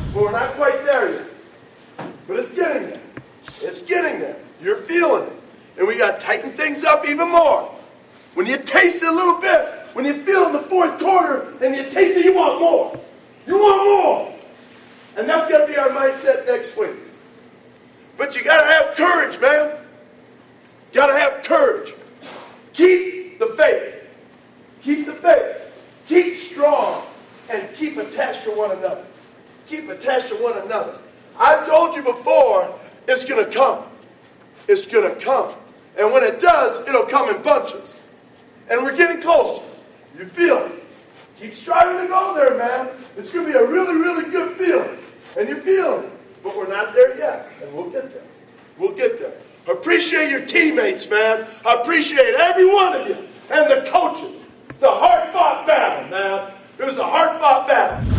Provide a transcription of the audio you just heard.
But we're not quite there yet. But it's getting there. It's getting there. You're feeling it. And we got to tighten things up even more. When you taste it a little bit, when you feel in the fourth quarter and you taste it, you want more. You want more. And that's got to be our mindset next week. But you got to have courage, man. Got to have courage. Keep the faith. Keep the faith. Keep strong. And keep attached to one another. Keep attached to one another. I've told you before, it's going to come. It's going to come. And when it does, it'll come in bunches. And we're getting closer. You feel it. Keep striving to go there, man. It's going to be a really, really good feeling. And you're feeling it. But we're not there yet. And we'll get there. We'll get there. Appreciate your teammates, man. I appreciate every one of you. And the coaches. It's a hard-fought battle, man. It was a hard-fought battle.